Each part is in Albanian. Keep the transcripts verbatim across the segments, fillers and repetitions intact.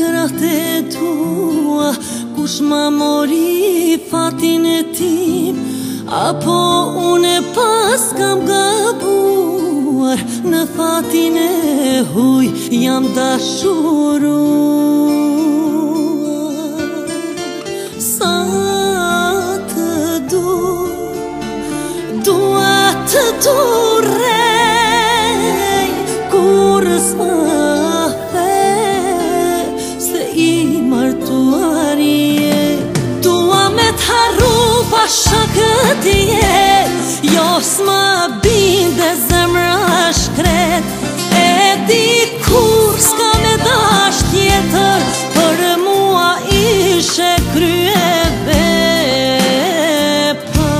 krahët e tua, kush ma mori fatin e tim, apo une pas kam gabuar, në fatin e huj jam dashuruar. Sa të du, dua të durej, kur s'ma the se i martuarje. Dua me t'harru pa shakëtje, jo s'ma binde zemra shkret, e di kur s'ka me dash tjetër, për mua ishe krye vepa.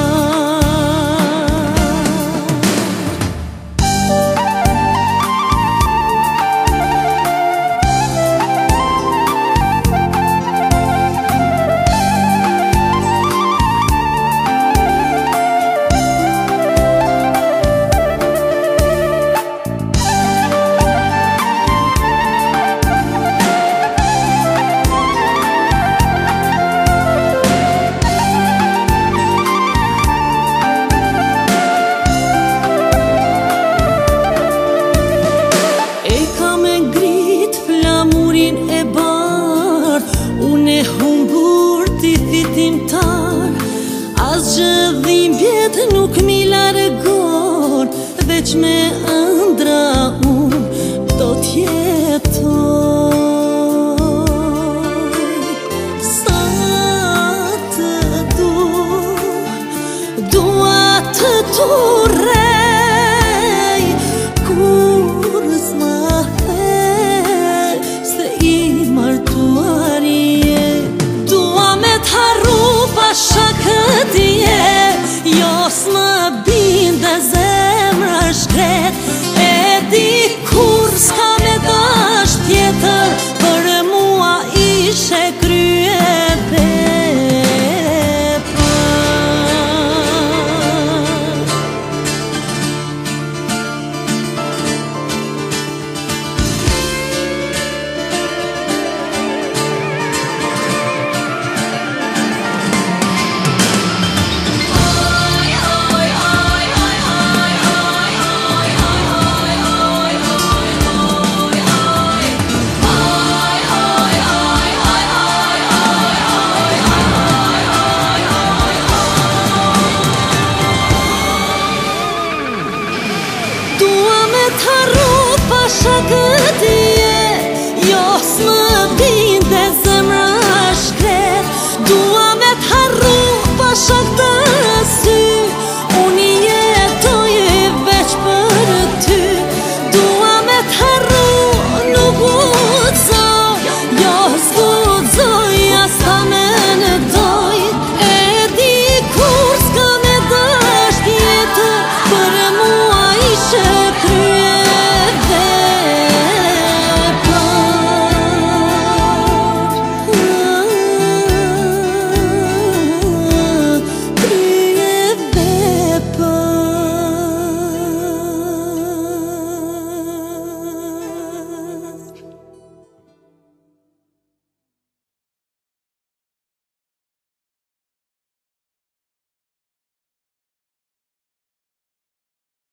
Une humbur t'i fitimtar, as gjëdhim vjetë nuk mi largon, veç me ëndra unë do t'jetoj. Sa të du, dua të durej, kur s'ma the se i martuarje. Dua me t'harru pa shakëtje, jo s'ma binde zemra shkret, e di kur s'ka me dash tjetër, për mua ishe krye vepa. T'harru pa shakëtje,